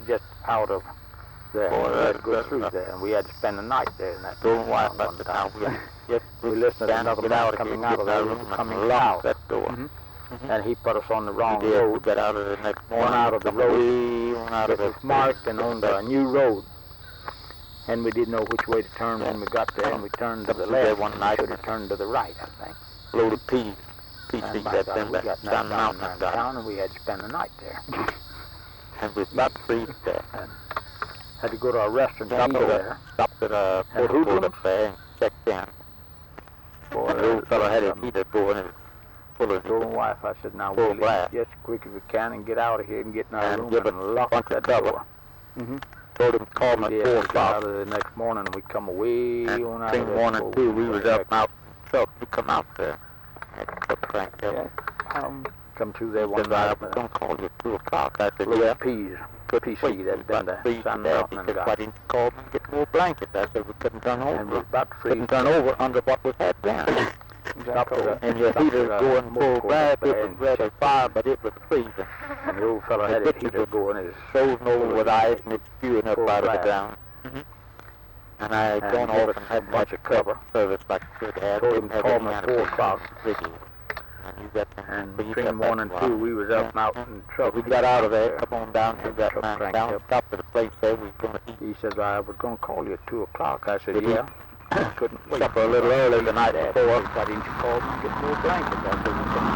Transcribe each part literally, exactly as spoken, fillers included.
just out of there. Boy, We had to that's- go that's through rough. there, and we had to spend the night there. And that Don't one worry about the time. town. We just We listened to another get man out of coming here, out of get there, room and coming lock out, that door. Mhm. Mhm. and he put us on the We wrong did. We road. got out of the next morning. One out of the come road. way on out It of the was marked and on a new road, and we didn't know which way to turn when we got there, and we turned to Come the through there left. one We night. should have turned to the right, I think. load of peas. Pea And seeds by that God, them we back got down knocked down mountain down down. and we had to spend the night there. And we about freeze there. Had to go to a restaurant to Stopped eat at a, there. stopped at a And photo booth hoodlums? up there and checked in. Boy, And the old fellow had his um, heater going and full of told my wife, I said, now Full we'll blast. just as quick as we can and get out of here and get in our And room give it and lock bunch that of cover. door. Mm-hmm. told him to call me We at did. four We got out o'clock. of the next morning and we come away And on out of between there one and before two, we was went up and out truck. We come out there. And took Frank back. there. Yeah. Um, come through there He one said, I night. was going to call you at two o'clock. I said, Little yeah. peas. Good P wait. C that been the freeze Sun to death. Mountain He and said, got. why didn't you call me and get more blankets? I said, we couldn't turn And we over. was about to freeze. Couldn't turn over under what was had down. Stopped at a- And your stopped heater at a going full motor blast. court It there was and ready to fire, but it was freezing. And the old fellow The had his picture heater was going. His frozen over with ice and it's spewing up Full out of the blast. ground. And I had And gone give off us and had a bunch much of cover. service like I should have. Told Didn't him to have call any me at kind four of o'clock. video. And you got them And freeze between up one that and while. two, we was up and out Yeah. in the truck. We got out of there, come on down to that Truck man cranked down, up. stopped at a place there we was going to eat. He said, I was going to call you at two o'clock. I said, Did he? yeah. Couldn't wait. Supper a little early the night Dad, before. why didn't you call me and get more blankets? I said, we couldn't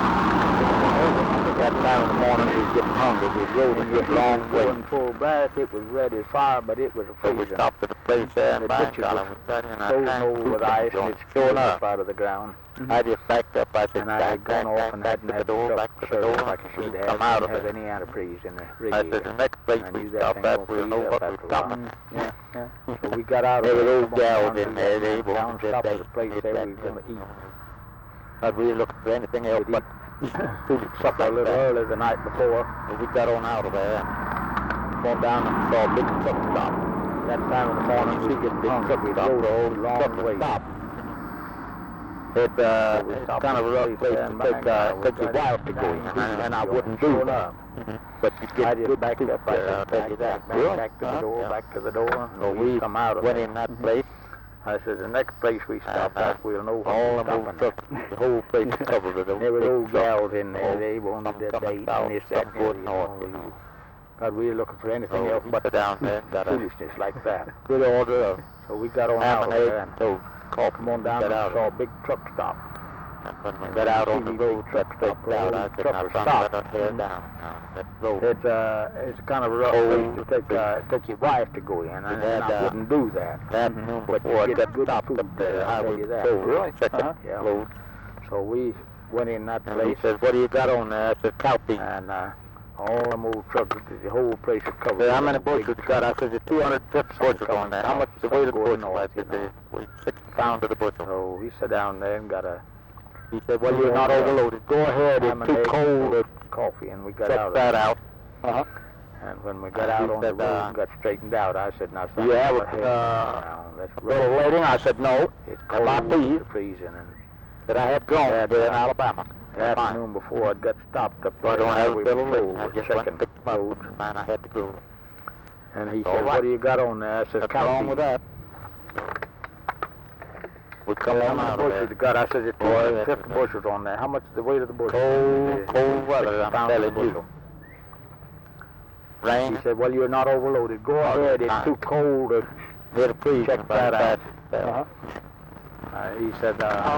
That time in the morning we was getting hungry. We rode a good long way. Going full blast, it was ready to fire, but it was a So we freezing. stopped at a place there And in the Bank butcher Island. was We sat in our frozen tank over with ice and going it's showing spewing up. up out of the ground. I just backed up. I said, And I back, had gone back, off back, and back hadn't to the had door, the back to the service door. like I We should have. come out of Didn't have it. any antifreeze in the I radiator. said, the next place I we knew that stop thing at, gonna we'll freeze know up what after we're a while. stopping. Yeah, yeah. So we got out of There there. were those come on gals down in to there, the- they were down, stopped at a place there we was going to eat. Not really looking for anything else but food Supper a like little that. early the night before. So we got on out of there and gone down and saw a big truck stop. That time in the morning we get big Hungry, truck. We stopped rode the a old long truck way. stop. It, uh, We it's stopped kind of a at rough place place there to in take, Bank uh, Island. take We your got wife to go in, down and, and I Sure wouldn't do enough. that. But you I get just good backed food up, I there, I'll said, tell you that. back, Really? back to the Huh? door, Yeah. back to the door. So and we come out of went there. in that place, I said, the next place we stop And, uh, at, we'll know what all we're them old stopping trucks, at. the whole place is covered with those There were big old trucks. gals in there, Oh, they wanted some that coming date south, and this, some that, and going the north. other, you know. God, we were looking for anything So else we but sat down there, got a foolishness like that. good order of So we got on ham out and of eggs there and and toast, coffee. come on down got and out saw of a big truck stop. it. And when we got out on the road, that straightened out. I said, now, son, let us head down. Now, let's go. It's uh, it's kind of a rough Cold. place to take uh, take your wife to go in, and, We and had, I uh, wouldn't do that. That noon But before I you got get good stopped food up there, there, I I'll tell was you that. so really second Uh-huh. Yeah. load. So we went in that And he place, says, what do you got on there? I said, cow feet. and uh, all them old trucks, the whole place is covered. Said, how with many big bushels you got? I said, there's two hundred fifty bushels on there. How much is the weight of the Going bushel? I north, said, you know. "They weigh six pounds of the bushel. So we sat down there and got a He said, well, you're not Yeah. overloaded. Go ahead. ham It's and too eggs cold to coffee, and we got check out of that there. out. Uh-huh. And when we got And out he on the said, road uh, and got straightened out, I said, now, son, you have go a, ahead. uh, Now, let's A little roll. waiting. I said, no. It's Now, my cold, fees it's freezing, and that I had grown Had, here in uh, Alabama. the That's fine. afternoon before I got stopped up So I there, don't have we a bill were of lading. I full, just went checking and picked my roads. boots, man. I had to go. And he All said, right. what do you got on there? I said, What's cow wrong feed. with that? We come How on many out of bushels there. you got? I said, there's two Boy, hundred that fifty was- bushels on there. How much is the weight of the bushel? Cold, Uh, cold weather, six I'm pounds a telling you. bushel. Rain. He said, well, you're not overloaded. Go Oh, ahead. It's fine. too cold to... Hit a freeze. Check that out. Uh-huh. Uh, he said, uh...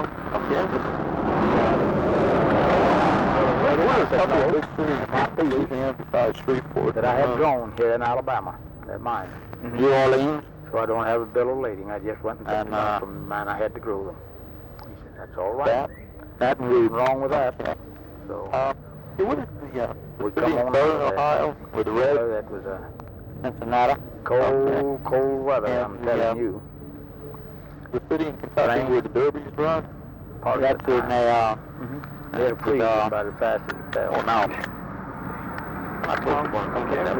Well, there was a said couple no. of big trees in my field here beside Shreveport. that I had Uh, grown here in Alabama. They're mine. New Orleans. So I don't have a bill of lading. I just went and picked And, them up uh, from mine. I had to grow them. He said, that's all right. That. That and Nothing Reed. wrong with that. Yeah. So Uh, yeah, what is the, uh, we the come city on of out Southern of there. Ohio with the Uh, red that was a Cincinnati? cold, cold weather, And I'm the, telling uh, you. The city in Kentucky Rain. where the derbies run? Part of That's the in time. the, uh, They had a that's, freeze uh, about as fast as it fell. oh, no. I told you one, don't get that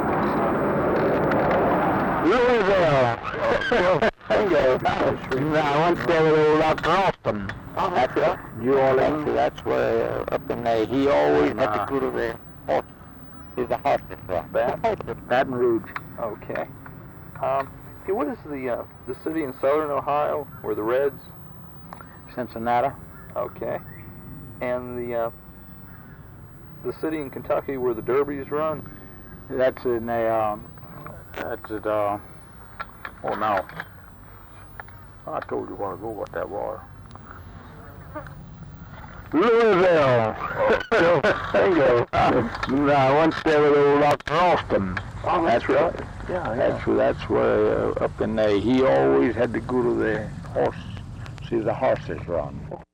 far. Louisville. Bingo. I went there with old Doctor Austin. That's it. New Orleans. That's where, uh, up in there, he always had to Uh, go to the horse is the horses run. Baton? Baton Rouge. Okay. Um, hey, what is the uh, the city in southern Ohio where the Reds? Cincinnati. Okay. And the uh, the city in Kentucky where the Derbies run? That's in a, um, that's at, uh, oh no. I told you a while ago what that was. Louisville. Bingo. I once there with old Doctor Austin. Oh, that's right. Yeah, That's where, that's where, uh, up in there, he always had to go to the horse, see the horses run.